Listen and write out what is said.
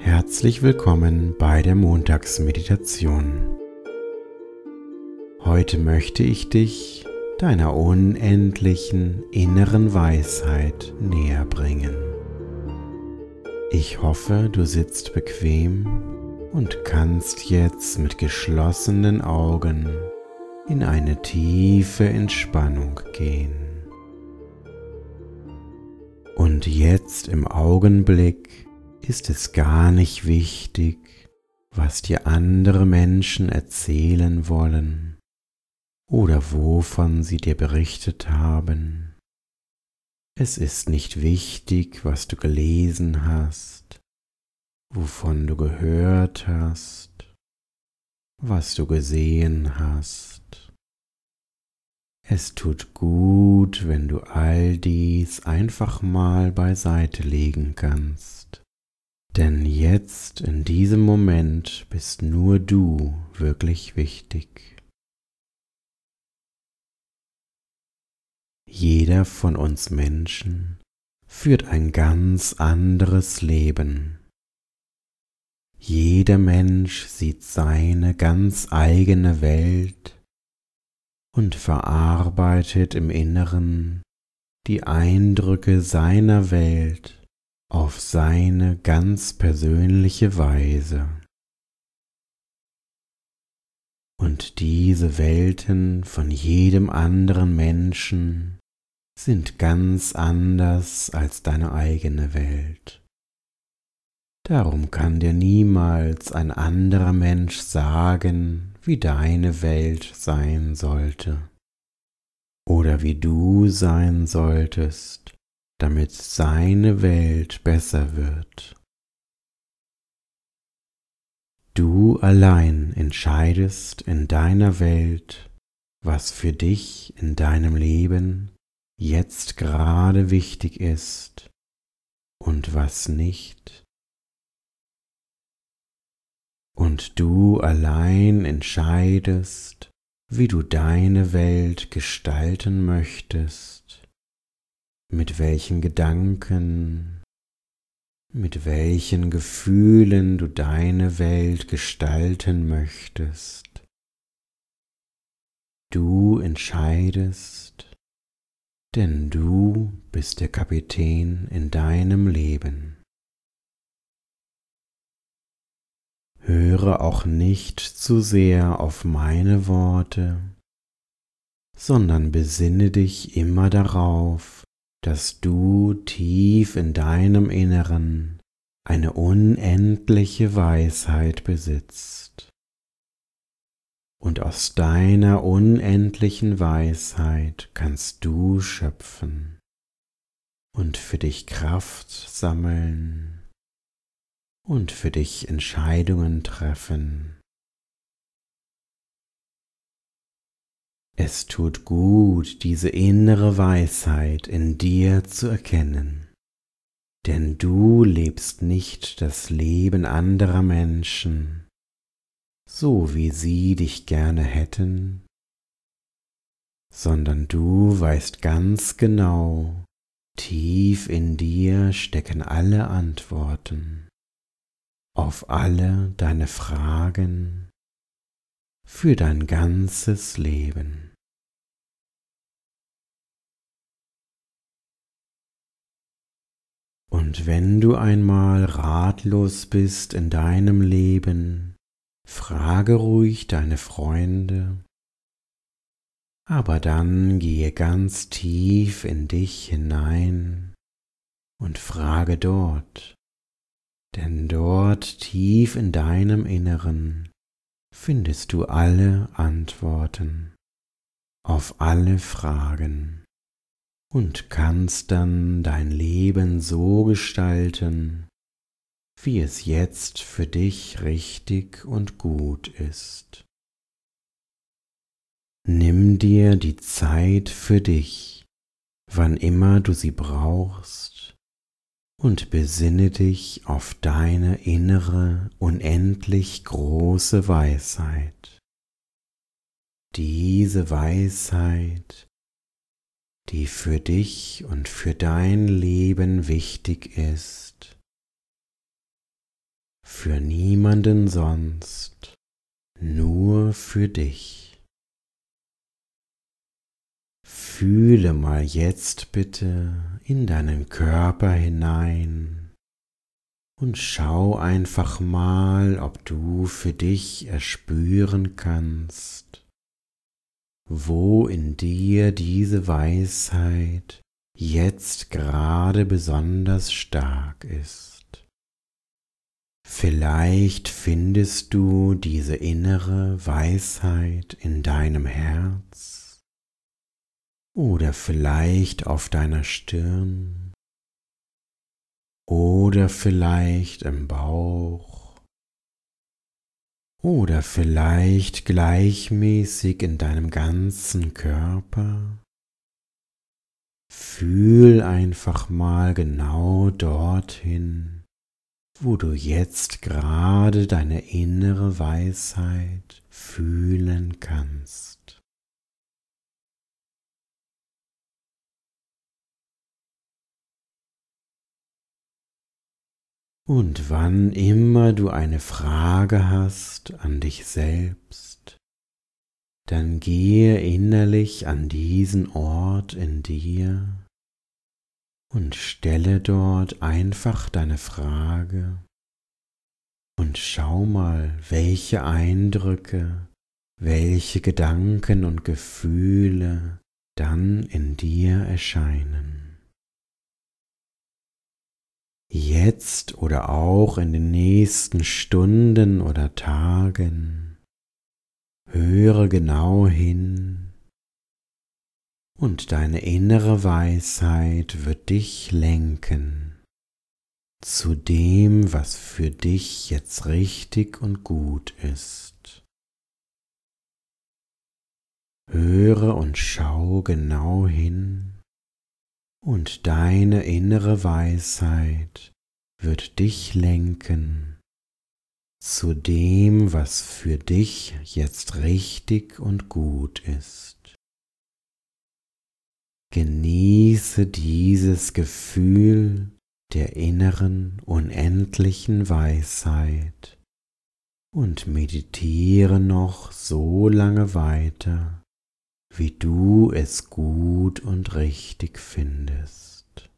Herzlich willkommen bei der Montagsmeditation. Heute möchte ich dich deiner unendlichen inneren Weisheit näher bringen. Ich hoffe, du sitzt bequem und kannst jetzt mit geschlossenen Augen in eine tiefe Entspannung gehen. Und jetzt im Augenblick ist es gar nicht wichtig, was dir andere Menschen erzählen wollen oder wovon sie dir berichtet haben. Es ist nicht wichtig, was du gelesen hast, wovon du gehört hast, was du gesehen hast. Es tut gut, wenn du all dies einfach mal beiseite legen kannst. Denn jetzt, in diesem Moment, bist nur du wirklich wichtig. Jeder von uns Menschen führt ein ganz anderes Leben. Jeder Mensch sieht seine ganz eigene Welt und verarbeitet im Inneren die Eindrücke seiner Welt auf seine ganz persönliche Weise. Und diese Welten von jedem anderen Menschen sind ganz anders als deine eigene Welt. Darum kann dir niemals ein anderer Mensch sagen, wie deine Welt sein sollte oder wie du sein solltest, damit seine Welt besser wird. Du allein entscheidest in deiner Welt, was für dich in deinem Leben jetzt gerade wichtig ist und was nicht. Und du allein entscheidest, wie du deine Welt gestalten möchtest, mit welchen Gedanken, mit welchen Gefühlen du deine Welt gestalten möchtest. Du entscheidest, denn du bist der Kapitän in deinem Leben. Höre auch nicht zu sehr auf meine Worte, sondern besinne dich immer darauf, dass du tief in deinem Inneren eine unendliche Weisheit besitzt. Und aus deiner unendlichen Weisheit kannst du schöpfen und für dich Kraft sammeln und für dich Entscheidungen treffen. Es tut gut, diese innere Weisheit in dir zu erkennen, denn du lebst nicht das Leben anderer Menschen, so wie sie dich gerne hätten, sondern du weißt ganz genau, tief in dir stecken alle Antworten auf alle deine Fragen für dein ganzes Leben. Und wenn du einmal ratlos bist in deinem Leben, frage ruhig deine Freunde, aber dann gehe ganz tief in dich hinein und frage dort, denn dort tief in deinem Inneren findest du alle Antworten auf alle Fragen und kannst dann dein Leben so gestalten, wie es jetzt für dich richtig und gut ist. Nimm dir die Zeit für dich, wann immer du sie brauchst, und besinne dich auf deine innere, unendlich große Weisheit. Diese Weisheit, die für dich und für dein Leben wichtig ist für niemanden sonst, nur für dich. Fühle mal jetzt bitte in deinen Körper hinein und schau einfach mal, ob du für dich erspüren kannst, wo in dir diese Weisheit jetzt gerade besonders stark ist. Vielleicht findest du diese innere Weisheit in deinem Herz oder vielleicht auf deiner Stirn oder vielleicht im Bauch oder vielleicht gleichmäßig in deinem ganzen Körper. Fühl einfach mal genau dorthin, wo du jetzt gerade deine innere Weisheit fühlen kannst. Und wann immer du eine Frage hast an dich selbst, dann gehe innerlich an diesen Ort in dir und stelle dort einfach deine Frage und schau mal, welche Eindrücke, welche Gedanken und Gefühle dann in dir erscheinen. Jetzt oder auch in den nächsten Stunden oder Tagen höre genau hin und deine innere Weisheit wird dich lenken zu dem, was für dich jetzt richtig und gut ist. Höre und schau genau hin und deine innere Weisheit wird dich lenken zu dem, was für dich jetzt richtig und gut ist. Genieße dieses Gefühl der inneren, unendlichen Weisheit und meditiere noch so lange weiter, wie du es gut und richtig findest.